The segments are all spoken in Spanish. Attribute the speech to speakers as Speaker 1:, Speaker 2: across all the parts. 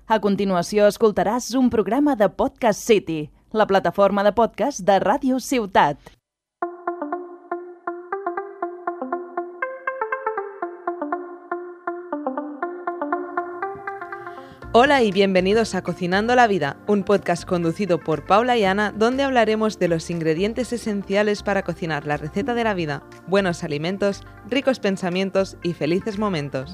Speaker 1: A continuació escoltaràs un programa de Podcast City, la plataforma de podcast de Ràdio Ciutat.
Speaker 2: Hola y bienvenidos a Cocinando la Vida, un podcast conducido por Paula y Ana, donde hablaremos de los ingredientes esenciales para cocinar la receta de la vida, buenos alimentos, ricos pensamientos y felices momentos.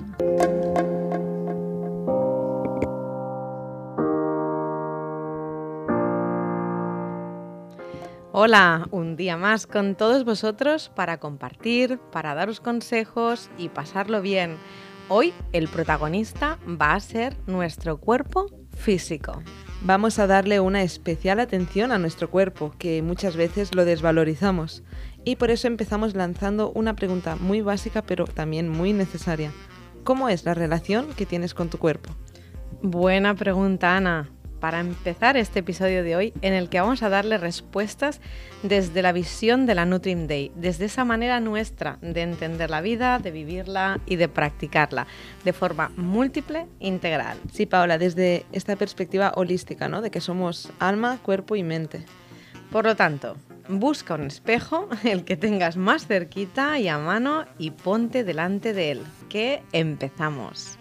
Speaker 3: Hola, un día más con todos vosotros para compartir, para daros consejos y pasarlo bien. Hoy el protagonista va a ser nuestro cuerpo físico.
Speaker 2: Vamos a darle una especial atención a nuestro cuerpo, que muchas veces lo desvalorizamos. Y por eso empezamos lanzando una pregunta muy básica, pero también muy necesaria. ¿Cómo es la relación que tienes con tu cuerpo?
Speaker 3: Buena pregunta, Ana. Para empezar este episodio de hoy, en el que vamos a darle respuestas desde la visión de la Nutrim Day, desde esa manera nuestra de entender la vida, de vivirla y de practicarla de forma múltiple, integral.
Speaker 2: Sí, Paola, desde esta perspectiva holística, ¿no? De que somos alma, cuerpo y mente.
Speaker 3: Por lo tanto, busca un espejo, el que tengas más cerquita y a mano, y ponte delante de él, que empezamos.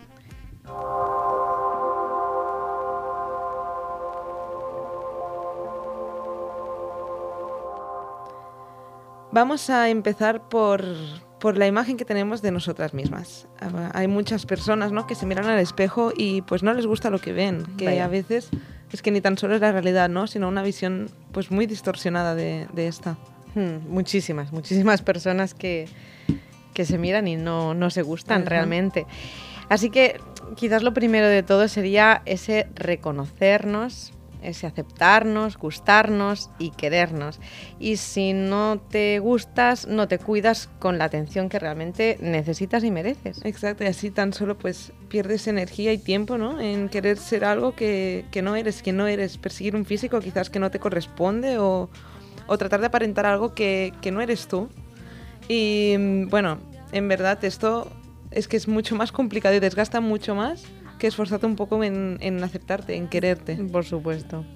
Speaker 2: Vamos a empezar por la imagen que tenemos de nosotras mismas. Hay muchas personas, ¿no?, que se miran al espejo y pues no les gusta lo que ven, que
Speaker 3: Vaya.
Speaker 2: A veces es que ni tan solo es la realidad, ¿no?, sino una visión pues muy distorsionada de esta.
Speaker 3: Muchísimas personas que se miran y no se gustan.
Speaker 2: Ajá.
Speaker 3: Realmente. Así que quizás lo primero de todo sería ese reconocernos, ese aceptarnos, gustarnos y querernos. Y si no te gustas, no te cuidas con la atención que realmente necesitas y mereces.
Speaker 2: Exacto, y así tan solo pues pierdes energía y tiempo, ¿no?, en querer ser algo que no eres, perseguir un físico quizás que no te corresponde o tratar de aparentar algo que no eres tú. Y bueno, en verdad esto es que es mucho más complicado y desgasta mucho más que esforzarte un poco en aceptarte, en quererte.
Speaker 3: Por supuesto.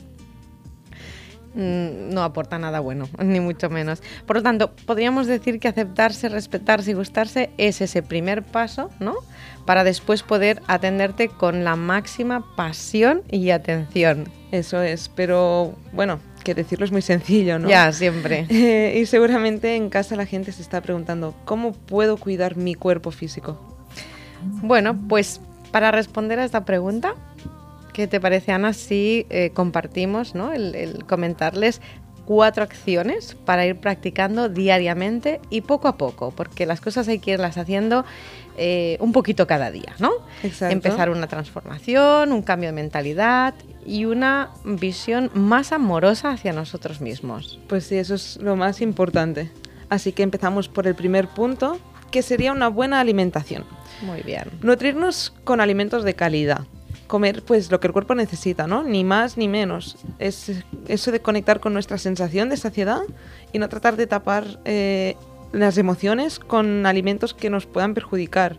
Speaker 3: No aporta nada bueno, ni mucho menos. Por lo tanto, podríamos decir que aceptarse, respetarse y gustarse es ese primer paso, ¿no?, para después poder atenderte con la máxima pasión y atención.
Speaker 2: Eso es, pero bueno, que decirlo es muy sencillo, ¿no?
Speaker 3: Ya, siempre.
Speaker 2: Y seguramente en casa la gente se está preguntando, ¿cómo puedo cuidar mi cuerpo físico?
Speaker 3: Bueno, pues para responder a esta pregunta, ¿qué te parece, Ana, si compartimos, ¿no?, el comentarles 4 acciones para ir practicando diariamente y poco a poco? Porque las cosas hay que irlas haciendo un poquito cada día, ¿no?
Speaker 2: Exacto.
Speaker 3: Empezar una transformación, un cambio de mentalidad y una visión más amorosa hacia nosotros mismos.
Speaker 2: Pues sí, eso es lo más importante. Así que empezamos por el primer punto, que sería una buena alimentación.
Speaker 3: Muy bien.
Speaker 2: Nutrirnos con alimentos de calidad. Comer pues lo que el cuerpo necesita, ¿no? Ni más ni menos. Es eso de conectar con nuestra sensación de saciedad y no tratar de tapar las emociones con alimentos que nos puedan perjudicar.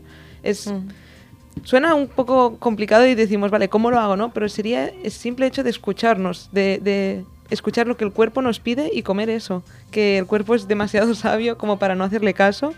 Speaker 2: Suena un poco complicado y decimos, vale, ¿cómo lo hago, no? Pero sería el simple hecho de escucharnos, de escuchar lo que el cuerpo nos pide y comer eso. Que el cuerpo es demasiado sabio como para no hacerle caso.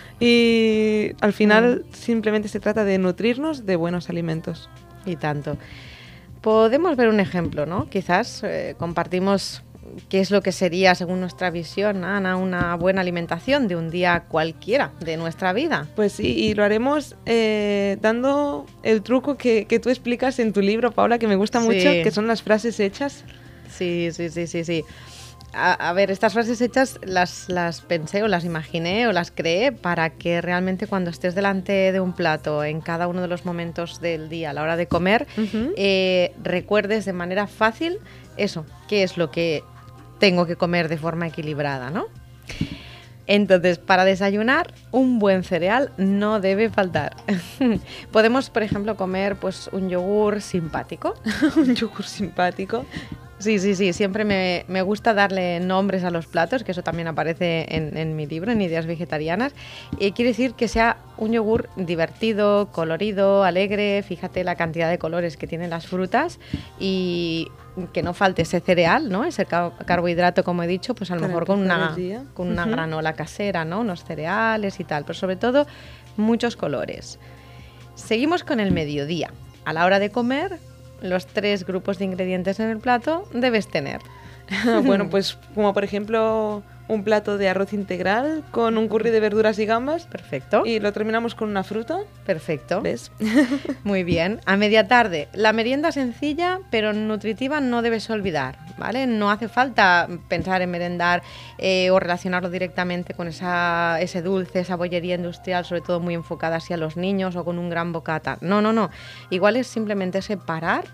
Speaker 2: Y al final simplemente se trata de nutrirnos de buenos alimentos.
Speaker 3: Y tanto. Podemos ver un ejemplo, ¿no? Quizás compartimos qué es lo que sería, según nuestra visión, Ana, una buena alimentación de un día cualquiera de nuestra vida.
Speaker 2: Pues sí, y lo haremos dando el truco que tú explicas en tu libro, Paula, que me gusta mucho, que son las frases hechas.
Speaker 3: Sí. A ver, estas frases hechas las pensé o las imaginé o las creé para que realmente cuando estés delante de un plato en cada uno de los momentos del día a la hora de comer, recuerdes de manera fácil eso, qué es lo que tengo que comer de forma equilibrada, ¿no? Entonces, para desayunar, un buen cereal no debe faltar. Podemos, por ejemplo, comer pues un yogur simpático.
Speaker 2: Un yogur simpático.
Speaker 3: Sí, siempre me gusta darle nombres a los platos, que eso también aparece en mi libro, en Ideas Vegetarianas. Quiere decir que sea un yogur divertido, colorido, alegre, fíjate la cantidad de colores que tienen las frutas y que no falte ese cereal, ¿no? Ese carbohidrato, como he dicho, pues a lo mejor con una granola casera, ¿no? Unos cereales y tal, pero sobre todo muchos colores. Seguimos con el mediodía. A la hora de comer, los 3 grupos de ingredientes en el plato debes tener.
Speaker 2: Bueno, pues como por ejemplo un plato de arroz integral con un curry de verduras y gambas.
Speaker 3: Perfecto.
Speaker 2: Y lo terminamos con una fruta.
Speaker 3: Perfecto.
Speaker 2: ¿Ves?
Speaker 3: Muy bien. A media tarde, la merienda sencilla pero nutritiva no debes olvidar, ¿vale? No hace falta pensar en merendar o relacionarlo directamente con ese dulce, esa bollería industrial, sobre todo muy enfocada hacia los niños o con un gran bocata. No. Igual es simplemente separar,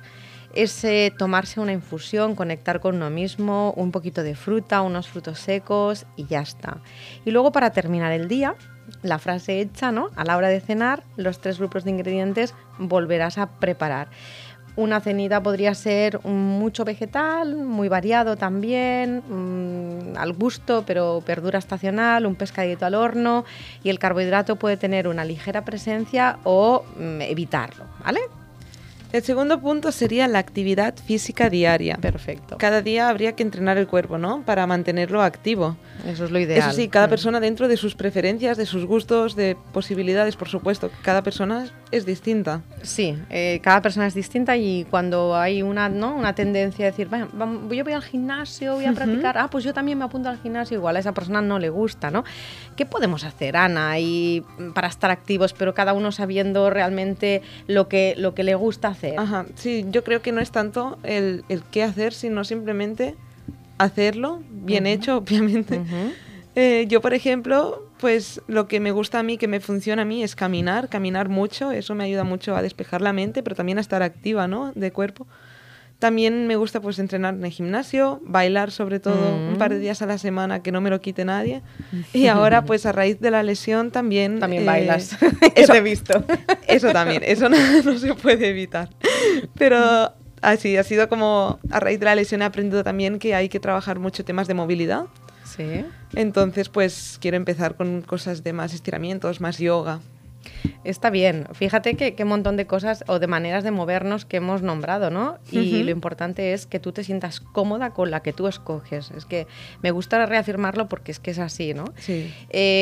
Speaker 3: tomarse una infusión, conectar con uno mismo, un poquito de fruta, unos frutos secos y ya está. Y luego para terminar el día, la frase hecha, ¿no? A la hora de cenar, los 3 grupos de ingredientes volverás a preparar. Una cenita podría ser mucho vegetal, muy variado también, al gusto, pero verdura estacional, un pescadito al horno, y el carbohidrato puede tener una ligera presencia o evitarlo, ¿vale?
Speaker 2: El segundo punto sería la actividad física diaria.
Speaker 3: Perfecto.
Speaker 2: Cada día habría que entrenar el cuerpo, ¿no? Para mantenerlo activo.
Speaker 3: Eso es lo ideal.
Speaker 2: Eso sí, cada persona dentro de sus preferencias, de sus gustos, de posibilidades, por supuesto. Cada persona es distinta.
Speaker 3: Sí, cada persona es distinta y cuando hay una tendencia a decir, yo voy al gimnasio, voy a practicar, pues yo también me apunto al gimnasio, igual a esa persona no le gusta, ¿no? ¿Qué podemos hacer, Ana, para estar activos, pero cada uno sabiendo realmente lo que le gusta hacer?
Speaker 2: Ajá, sí, yo creo que no es tanto el qué hacer, sino simplemente hacerlo, bien hecho, obviamente. Yo, por ejemplo, pues lo que me gusta a mí, que me funciona a mí, es caminar mucho. Eso me ayuda mucho a despejar la mente, pero también a estar activa, ¿no? De cuerpo. También me gusta pues entrenar en el gimnasio, bailar sobre todo un par de días a la semana, que no me lo quite nadie. Y ahora pues a raíz de la lesión también...
Speaker 3: También bailas,
Speaker 2: eso
Speaker 3: te he visto.
Speaker 2: Eso también, eso no se puede evitar. Pero así ha sido como a raíz de la lesión he aprendido también que hay que trabajar mucho temas de movilidad.
Speaker 3: Sí.
Speaker 2: Entonces pues quiero empezar con cosas de más estiramientos, más yoga.
Speaker 3: Está bien, fíjate que montón de cosas o de maneras de movernos que hemos nombrado, ¿no? Y lo importante es que tú te sientas cómoda con la que tú escoges. Es que me gusta reafirmarlo porque es que es así, ¿no?
Speaker 2: Sí.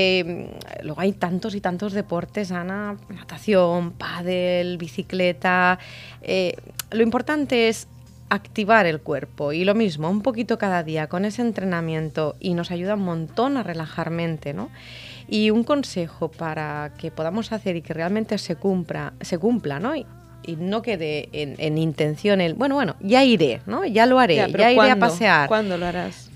Speaker 3: Luego hay tantos y tantos deportes, Ana, natación, pádel, bicicleta. Lo importante es activar el cuerpo y lo mismo, un poquito cada día con ese entrenamiento y nos ayuda un montón a relajar mente, ¿no? Y un consejo para que podamos hacer y que realmente se cumpla, ¿no? Y no quede en intención bueno, ya iré, ¿no? Ya lo haré, ya iré a pasear.
Speaker 2: ¿Cuándo lo harás?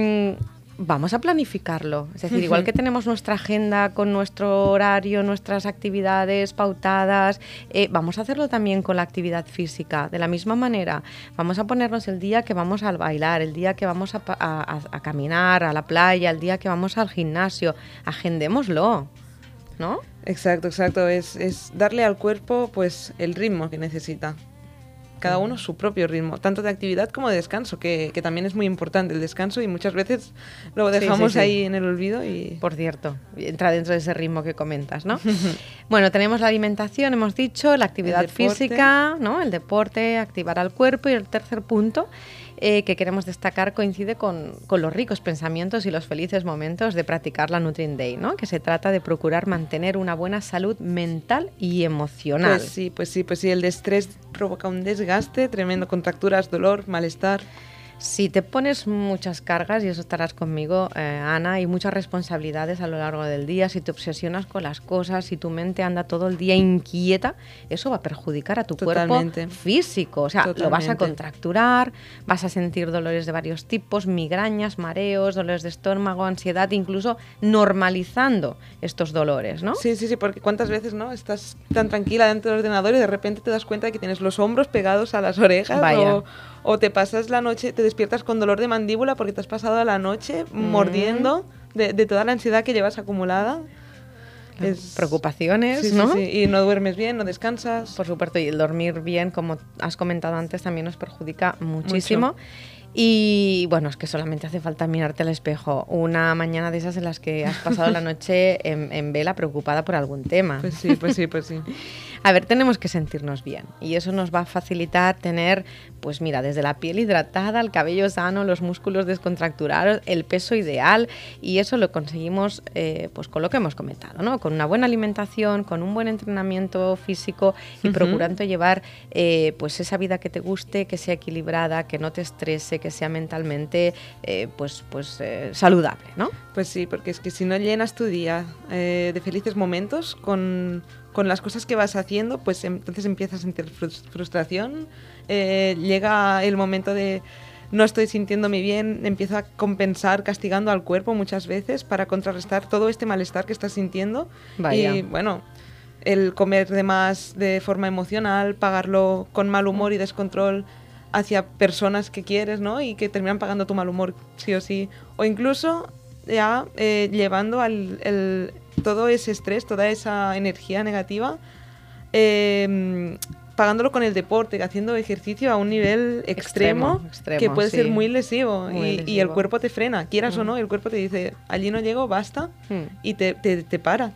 Speaker 3: Vamos a planificarlo. Es decir, igual que tenemos nuestra agenda con nuestro horario, nuestras actividades pautadas, vamos a hacerlo también con la actividad física. De la misma manera, vamos a ponernos el día que vamos a bailar, el día que vamos a caminar, a la playa, el día que vamos al gimnasio. Agendémoslo, ¿no?
Speaker 2: Exacto. Es darle al cuerpo pues el ritmo que necesita. Cada uno su propio ritmo, tanto de actividad como de descanso, que también es muy importante el descanso y muchas veces lo dejamos ahí en el olvido. Y
Speaker 3: por cierto, entra dentro de ese ritmo que comentas, ¿no? Bueno, tenemos la alimentación, hemos dicho, la actividad física, ¿no? El deporte, activar al cuerpo, y el tercer punto que queremos destacar coincide con los ricos pensamientos y los felices momentos de practicar la Nutrient Day, ¿no? Que se trata de procurar mantener una buena salud mental y emocional.
Speaker 2: Pues sí, el estrés provoca un desgaste tremendo, contracturas, dolor, malestar.
Speaker 3: Si te pones muchas cargas, y eso estarás conmigo, Ana, y muchas responsabilidades a lo largo del día, si te obsesionas con las cosas, si tu mente anda todo el día inquieta, eso va a perjudicar a tu cuerpo físico. O sea, lo vas a contracturar, vas a sentir dolores de varios tipos, migrañas, mareos, dolores de estómago, ansiedad, incluso normalizando estos dolores, ¿no?
Speaker 2: Sí, porque cuántas veces, ¿no? Estás tan tranquila dentro del ordenador y de repente te das cuenta de que tienes los hombros pegados a las orejas.
Speaker 3: Vaya.
Speaker 2: O te pasas la noche, te despiertas con dolor de mandíbula porque te has pasado la noche mordiendo de toda la ansiedad que llevas acumulada.
Speaker 3: preocupaciones,
Speaker 2: sí,
Speaker 3: ¿no?
Speaker 2: Sí, sí. Y no duermes bien, no descansas.
Speaker 3: Por supuesto, y el dormir bien, como has comentado antes, también nos perjudica muchísimo. Y bueno, es que solamente hace falta mirarte al espejo una mañana de esas en las que has pasado la noche en vela preocupada por algún tema.
Speaker 2: Pues sí.
Speaker 3: A ver, tenemos que sentirnos bien y eso nos va a facilitar tener, pues mira, desde la piel hidratada, el cabello sano, los músculos descontracturados, el peso ideal, y eso lo conseguimos pues con lo que hemos comentado, ¿no? Con una buena alimentación, con un buen entrenamiento físico y procurando llevar pues esa vida que te guste, que sea equilibrada, que no te estrese, que sea mentalmente saludable, ¿no?
Speaker 2: Pues sí, porque es que si no llenas tu día de felices momentos con las cosas que vas haciendo, pues entonces empiezas a sentir frustración, llega el momento de no estoy sintiéndome bien, empiezo a compensar castigando al cuerpo muchas veces para contrarrestar todo este malestar que estás sintiendo.
Speaker 3: Vaya.
Speaker 2: Y bueno, el comer de más de forma emocional, pagarlo con mal humor y descontrol hacia personas que quieres, ¿no? Y que terminan pagando tu mal humor sí o sí. O incluso ya llevando todo ese estrés, toda esa energía negativa, pagándolo con el deporte, haciendo ejercicio a un nivel extremo que puede ser muy lesivo, y el cuerpo te frena, quieras o no, el cuerpo te dice, allí no llego, basta, y te para.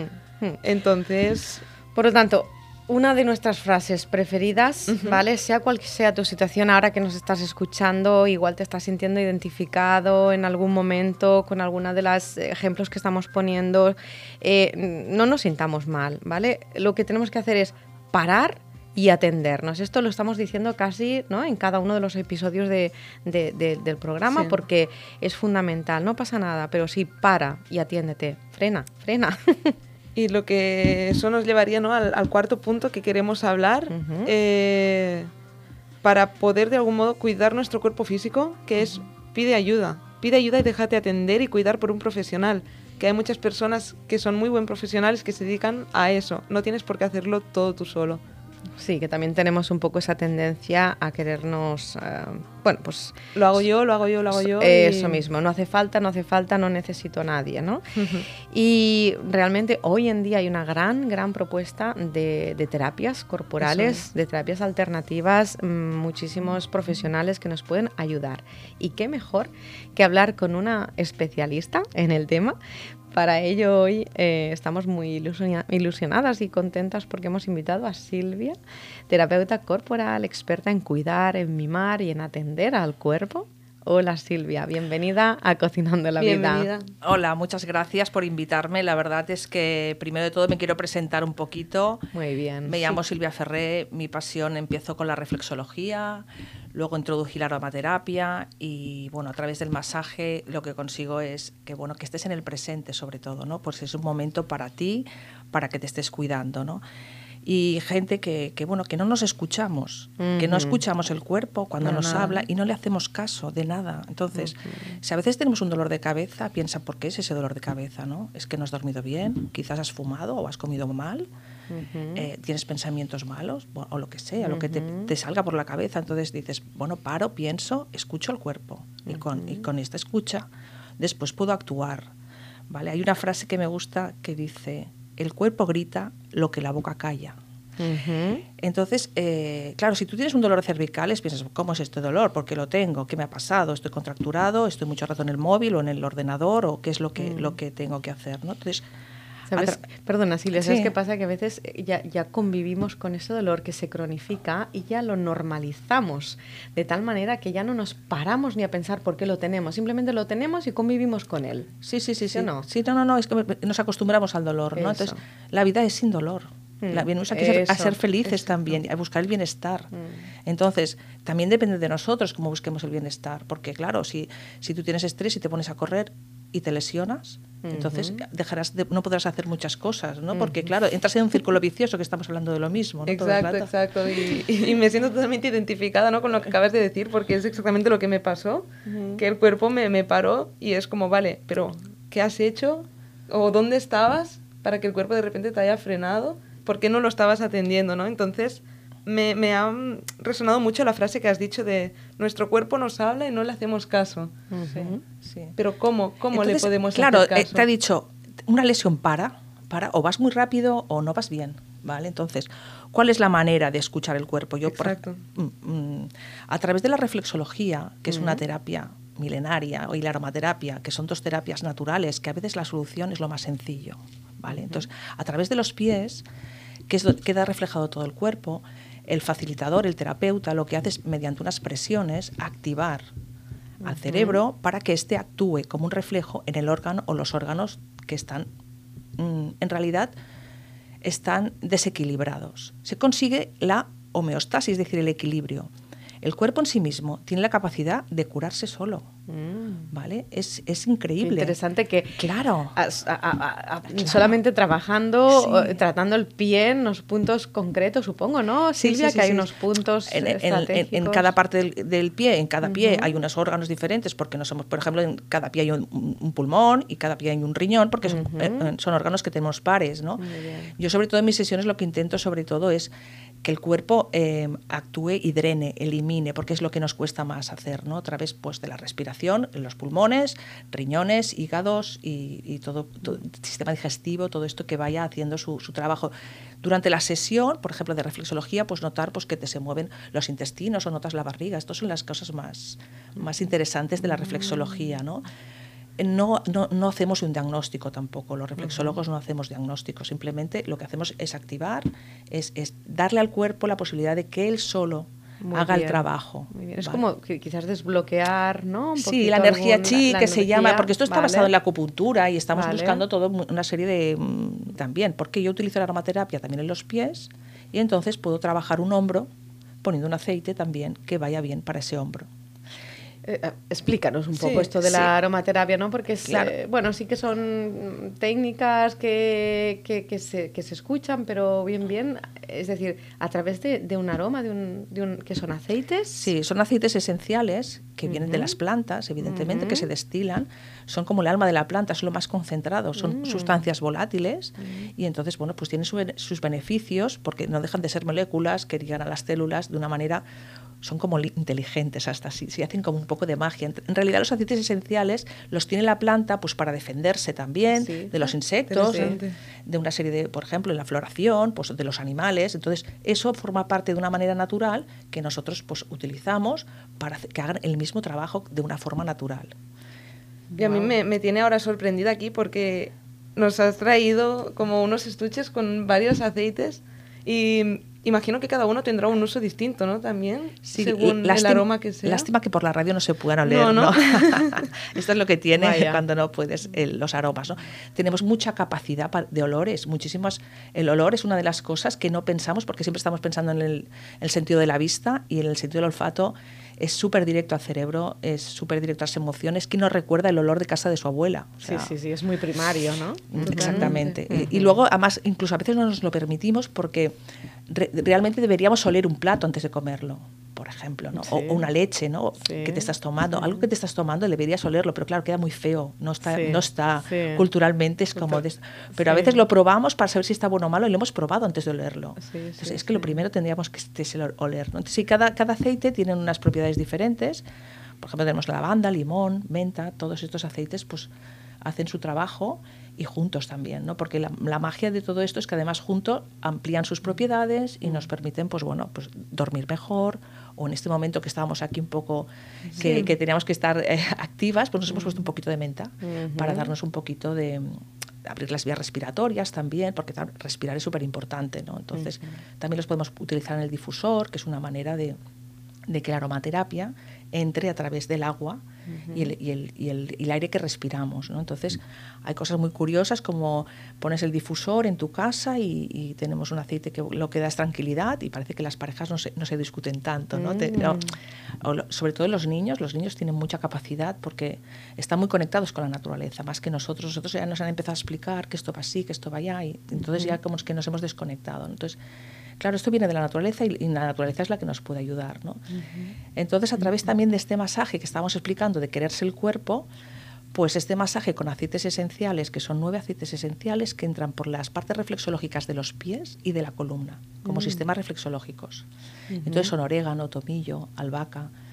Speaker 2: Entonces...
Speaker 3: Por lo tanto, una de nuestras frases preferidas, ¿vale? Sea cual sea tu situación ahora que nos estás escuchando, igual te estás sintiendo identificado en algún momento con alguna de los ejemplos que estamos poniendo, no nos sintamos mal, ¿vale? Lo que tenemos que hacer es parar y atendernos. Esto lo estamos diciendo casi, ¿no?, en cada uno de los episodios del programa, porque es fundamental. No pasa nada, pero sí, para y atiéndete. Frena.
Speaker 2: Y lo que eso nos llevaría, ¿no?, al cuarto punto que queremos hablar, para poder de algún modo cuidar nuestro cuerpo físico, que es pide ayuda y déjate atender y cuidar por un profesional, que hay muchas personas que son muy buen profesionales que se dedican a eso, no tienes por qué hacerlo todo tú solo.
Speaker 3: Sí, que también tenemos un poco esa tendencia a querernos, pues...
Speaker 2: Lo hago yo.
Speaker 3: Eso mismo, no hace falta, no necesito a nadie, ¿no? Y realmente hoy en día hay una gran propuesta de terapias corporales, de terapias alternativas, muchísimos profesionales que nos pueden ayudar. Y qué mejor que hablar con una especialista en el tema. Para ello hoy estamos muy ilusionadas y contentas porque hemos invitado a Silvia, terapeuta corporal, experta en cuidar, en mimar y en atender al cuerpo. Hola Silvia, bienvenida a Cocinando la Vida.
Speaker 4: Hola, muchas gracias por invitarme. La verdad es que primero de todo me quiero presentar un poquito.
Speaker 3: Muy bien.
Speaker 4: Me llamo Silvia Ferré, mi pasión empezó con la reflexología, luego introdují la aromaterapia y bueno, a través del masaje lo que consigo es que estés en el presente sobre todo, ¿no? Pues es un momento para ti, para que te estés cuidando, ¿no? Y gente que no nos escuchamos, que no escuchamos el cuerpo cuando nos habla y no le hacemos caso de nada. Entonces, si a veces tenemos un dolor de cabeza, piensa, ¿por qué es ese dolor de cabeza, no? ¿Es que no has dormido bien? ¿Quizás has fumado o has comido mal? ¿Tienes pensamientos malos? O lo que sea, lo que te salga por la cabeza. Entonces dices, paro, pienso, escucho el cuerpo. Y con esta escucha, después puedo actuar, ¿vale? Hay una frase que me gusta que dice... El cuerpo grita lo que la boca calla. Entonces, claro, si tú tienes un dolor cervical, piensas, ¿cómo es este dolor? ¿Por qué lo tengo? ¿Qué me ha pasado? ¿Estoy contracturado? ¿Estoy mucho rato en el móvil o en el ordenador? ¿O qué es lo que tengo que hacer, ¿no? Entonces,
Speaker 3: Perdona, Silvia, ¿sabes qué pasa? Que a veces ya convivimos con ese dolor que se cronifica y ya lo normalizamos, de tal manera que ya no nos paramos ni a pensar por qué lo tenemos, simplemente lo tenemos y convivimos con él.
Speaker 4: Sí.
Speaker 3: ¿No?
Speaker 4: Sí, no, es que nos acostumbramos al dolor, ¿no? Entonces, la vida es sin dolor. Venimos aquí a ser felices también, a buscar el bienestar. Entonces, también depende de nosotros cómo busquemos el bienestar, porque claro, si tú tienes estrés y te pones a correr y te lesionas, entonces no podrás hacer muchas cosas, ¿no? Porque claro, entras en un círculo vicioso, que estamos hablando de lo mismo, ¿no?
Speaker 2: Exacto. Y me siento totalmente identificada, ¿no?, con lo que acabas de decir, porque es exactamente lo que me pasó, que el cuerpo me paró y es como, vale, pero ¿qué has hecho? ¿O dónde estabas para que el cuerpo de repente te haya frenado? ¿Por qué no lo estabas atendiendo, no? Entonces me ha resonado mucho la frase que has dicho de nuestro cuerpo nos habla y no le hacemos caso. Sí. Pero ¿cómo entonces, le podemos hacer caso?
Speaker 4: Te ha dicho, una lesión para o vas muy rápido o no vas bien, ¿vale? Entonces, ¿cuál es la manera de escuchar el cuerpo?
Speaker 2: Exacto.
Speaker 4: A través de la reflexología, que es una terapia milenaria, y la aromaterapia, que son dos terapias naturales, que a veces la solución es lo más sencillo, ¿vale? Entonces, a través de los pies, que queda reflejado todo el cuerpo, el facilitador, el terapeuta, lo que hace es, mediante unas presiones, activar al cerebro para que éste actúe como un reflejo en el órgano o los órganos que están, en realidad, están desequilibrados. Se consigue la homeostasis, es decir, el equilibrio. El cuerpo en sí mismo tiene la capacidad de curarse solo, ¿vale? Es increíble.
Speaker 3: Qué interesante que
Speaker 4: claro.
Speaker 3: Solamente trabajando,
Speaker 4: Sí.
Speaker 3: tratando el pie en los puntos concretos, supongo, ¿no, Silvia?
Speaker 4: Sí,
Speaker 3: que hay
Speaker 4: sí.
Speaker 3: unos puntos estratégicos.
Speaker 4: En cada parte del pie, en cada pie hay unos órganos diferentes, porque no somos, por ejemplo, en cada pie hay un pulmón y cada pie hay un riñón, porque son órganos que tenemos pares, ¿no? Yo, sobre todo, en mis sesiones lo que intento, sobre todo, es que el cuerpo actúe y drene, elimine, porque es lo que nos cuesta más hacer, ¿no? A través, pues, de la respiración, los pulmones, riñones, hígados y todo el sistema digestivo, todo esto que vaya haciendo su trabajo. Durante la sesión, por ejemplo, de reflexología, pues notar, pues, que se mueven los intestinos o notas la barriga. Estas son las cosas más interesantes de la reflexología, ¿no? No hacemos un diagnóstico tampoco, los reflexólogos no hacemos diagnóstico, simplemente lo que hacemos es activar, es darle al cuerpo la posibilidad de que él solo haga el trabajo.
Speaker 3: Muy bien. Es como que quizás desbloquear, ¿no?
Speaker 4: Sí, la energía chi, que se llama, porque esto está basado en la acupuntura y estamos buscando todo una serie de... también, porque yo utilizo la aromaterapia también en los pies y entonces puedo trabajar un hombro poniendo un aceite también que vaya bien para ese hombro.
Speaker 3: Explícanos un poco esto de la aromaterapia, ¿no? Porque es,
Speaker 4: claro.
Speaker 3: Bueno, sí que son técnicas que se escuchan, pero bien, es decir, a través de un aroma, que son aceites.
Speaker 4: Sí, son aceites esenciales que vienen de las plantas, evidentemente, que se destilan, son como el alma de la planta, son lo más concentrado, son sustancias volátiles y entonces, bueno, pues tienen sus beneficios porque no dejan de ser moléculas que llegan a las células de una manera... son como inteligentes hasta así, se hacen como un poco de magia. En realidad los aceites esenciales los tiene la planta pues para defenderse también de los insectos, de una serie de, por ejemplo, en la floración, pues de los animales. Entonces eso forma parte de una manera natural que nosotros pues utilizamos para que hagan el mismo trabajo de una forma natural.
Speaker 2: Y a mí me tiene ahora sorprendida aquí porque nos has traído como unos estuches con varios aceites y... imagino que cada uno tendrá un uso distinto, ¿no? También,
Speaker 4: sí,
Speaker 2: según el aroma que sea.
Speaker 4: Lástima que por la radio no se puedan oler, ¿no? Esto es lo que tiene cuando no puedes los aromas, ¿no? Tenemos mucha capacidad de olores, muchísimos. El olor es una de las cosas que no pensamos porque siempre estamos pensando en el sentido de la vista y en el sentido del olfato. Es súper directo al cerebro, es súper directo a las emociones. ¿Quién nos recuerda el olor de casa de su abuela? O sea,
Speaker 3: sí, es muy primario, ¿no?
Speaker 4: Exactamente. Y luego, además, incluso a veces no nos lo permitimos porque realmente deberíamos oler un plato antes de comerlo, por ejemplo, ¿no? O una leche, ¿no? Que te estás tomando. Algo que te estás tomando deberías olerlo, pero claro, queda muy feo. No está culturalmente, es como... pero a veces lo probamos para saber si está bueno o malo y lo hemos probado antes de olerlo. Entonces, es que lo primero tendríamos que oler, ¿no? Entonces, sí, cada aceite tiene unas propiedades diferentes. Por ejemplo, tenemos lavanda, limón, menta, todos estos aceites pues hacen su trabajo y juntos también, ¿no? Porque la magia de todo esto es que además juntos amplían sus propiedades y nos permiten pues dormir mejor, o en este momento que estábamos aquí un poco que teníamos que estar activas, pues nos hemos puesto un poquito de menta para darnos un poquito de abrir las vías respiratorias también, porque respirar es súper importante, ¿no? Entonces también los podemos utilizar en el difusor, que es una manera de que la aromaterapia entre a través del agua y el aire que respiramos, ¿no? Entonces hay cosas muy curiosas como pones el difusor en tu casa y tenemos un aceite que lo que da es tranquilidad y parece que las parejas no se discuten tanto, ¿no? Sobre todo los niños tienen mucha capacidad porque están muy conectados con la naturaleza, más que nosotros ya nos han empezado a explicar que esto va así, que esto va allá y entonces ya como es que nos hemos desconectado, ¿no? Entonces claro, esto viene de la naturaleza y la naturaleza es la que nos puede ayudar, ¿no? Entonces, a través también de este masaje que estábamos explicando de quererse el cuerpo, pues este masaje con aceites esenciales, que son 9 aceites esenciales que entran por las partes reflexológicas de los pies y de la columna, como sistemas reflexológicos. Entonces son orégano, tomillo, albahaca,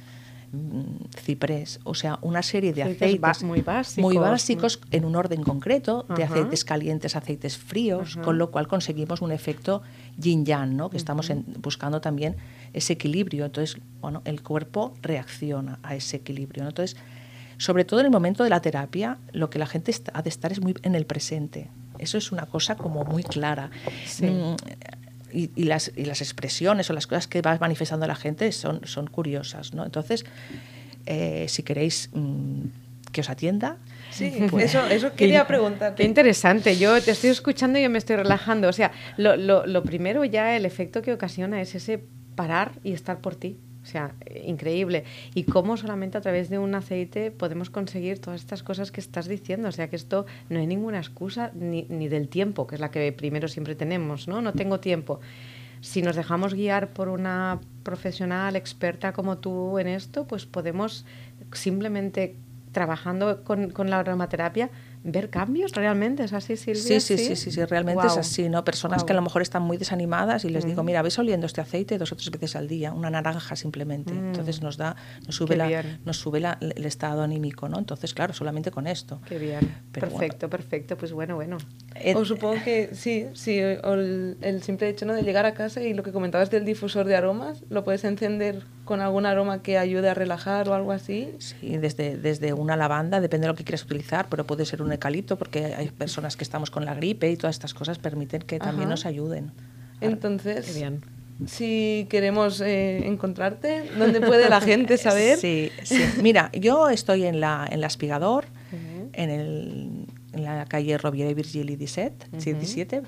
Speaker 4: ciprés, o sea, una serie de
Speaker 3: Aceites
Speaker 4: aceites
Speaker 3: muy básicos.
Speaker 4: en un orden concreto, de
Speaker 3: Ajá.
Speaker 4: aceites calientes, aceites fríos,
Speaker 3: Ajá.
Speaker 4: con lo cual conseguimos un efecto yin-yang, ¿no? Que estamos buscando también ese equilibrio. Entonces, bueno, el cuerpo reacciona a ese equilibrio, ¿no? Entonces, sobre todo en el momento de la terapia, lo que la gente ha de estar es muy en el presente. Eso es una cosa como muy clara.
Speaker 3: Sí.
Speaker 4: Y las expresiones o las cosas que va manifestando la gente son curiosas, ¿no? Entonces, si queréis que os atienda...
Speaker 2: Sí, eso quería preguntarte.
Speaker 3: Qué interesante. Yo te estoy escuchando y yo me estoy relajando. O sea, lo primero ya, el efecto que ocasiona es ese parar y estar por ti. O sea, increíble. Y cómo solamente a través de un aceite podemos conseguir todas estas cosas que estás diciendo. O sea, que esto no hay ninguna excusa ni del tiempo, que es la que primero siempre tenemos, ¿no? No tengo tiempo. Si nos dejamos guiar por una profesional experta como tú en esto, pues podemos simplemente, trabajando con la aromaterapia, ver cambios realmente. ¿Es así, Silvia?
Speaker 4: Sí, realmente es así, ¿no? Personas que a lo mejor están muy desanimadas y les digo, mira, ves oliendo este aceite 2 o 3 veces al día, una naranja simplemente. Entonces nos sube el estado anímico, ¿no? Entonces, claro, solamente con esto.
Speaker 3: Qué bien.
Speaker 4: Pero
Speaker 3: perfecto. Pues bueno.
Speaker 2: O supongo que sí, o el simple hecho, ¿no?, de llegar a casa y lo que comentabas del difusor de aromas, lo puedes encender con algún aroma que ayude a relajar o algo así.
Speaker 4: Sí, desde una lavanda, depende de lo que quieras utilizar, pero puede ser un eucalipto, porque hay personas que estamos con la gripe y todas estas cosas permiten que también nos ayuden.
Speaker 2: Entonces,
Speaker 3: Qué bien.
Speaker 2: Si queremos encontrarte, ¿dónde puede la gente saber?
Speaker 4: Sí. Mira, yo estoy en la Espigador, en la calle Roviera y Virgili 17,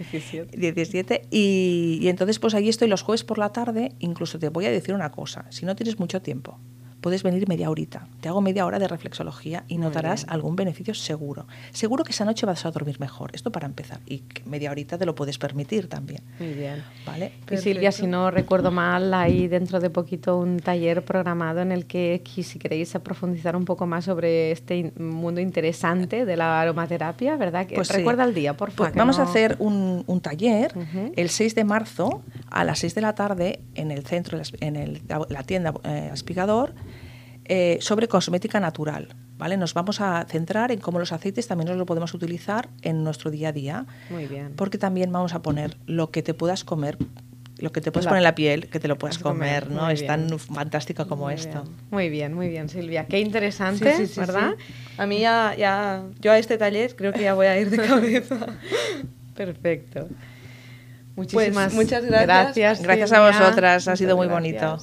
Speaker 4: y entonces pues allí estoy los jueves por la tarde. Incluso te voy a decir una cosa, si no tienes mucho tiempo, puedes venir media horita. Te hago media hora de reflexología y notarás algún beneficio seguro. Seguro que esa noche vas a dormir mejor. Esto para empezar. Y que media horita te lo puedes permitir también.
Speaker 3: Muy bien.
Speaker 4: ¿Vale?
Speaker 3: Y Silvia, si no recuerdo mal, hay dentro de poquito un taller programado en el que, si queréis profundizar un poco más sobre este mundo interesante de la aromaterapia, ¿verdad?
Speaker 4: Pues
Speaker 3: recuerda
Speaker 4: sí.
Speaker 3: el día, por favor.
Speaker 4: Pues vamos a hacer un taller el 6 de marzo a las 6 de la tarde en el centro, en la tienda Espigador, sobre cosmética natural, ¿vale? Nos vamos a centrar en cómo los aceites también nos lo podemos utilizar en nuestro día a día.
Speaker 3: Muy bien.
Speaker 4: Porque también vamos a poner lo que te puedas comer, lo que te puedes poner en la piel, que te lo puedas comer, ¿no? Es tan fantástico como esto.
Speaker 3: Muy bien, Silvia. Qué interesante,
Speaker 2: Sí,
Speaker 3: ¿verdad?
Speaker 2: Sí. A mí yo a este taller creo que ya voy a ir de cabeza.
Speaker 3: Perfecto.
Speaker 2: Muchísimas muchas gracias.
Speaker 4: Gracias a vosotras, ha sido muy bonito.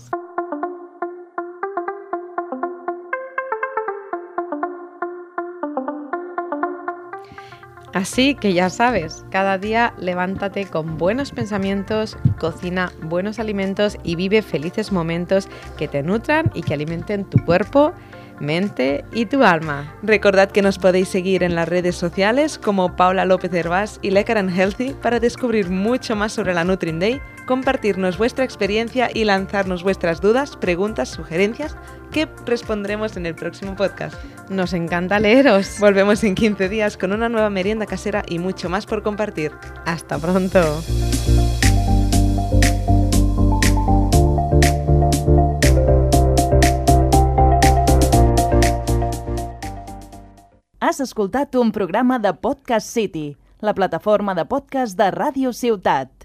Speaker 3: Así que ya sabes, cada día levántate con buenos pensamientos, cocina buenos alimentos y vive felices momentos que te nutran y que alimenten tu cuerpo, mente y tu alma.
Speaker 2: Recordad que nos podéis seguir en las redes sociales como Paula López Hervás y Lecker and Healthy para descubrir mucho más sobre la Nutrim Day, compartirnos vuestra experiencia y lanzarnos vuestras dudas, preguntas, sugerencias que respondremos en el próximo podcast.
Speaker 3: Nos encanta leeros.
Speaker 2: Volvemos en 15 días con una nueva merienda casera y mucho más por compartir.
Speaker 3: Hasta pronto.
Speaker 1: Has escoltat un programa de Podcast City, la plataforma de podcast de Ràdio Ciutat.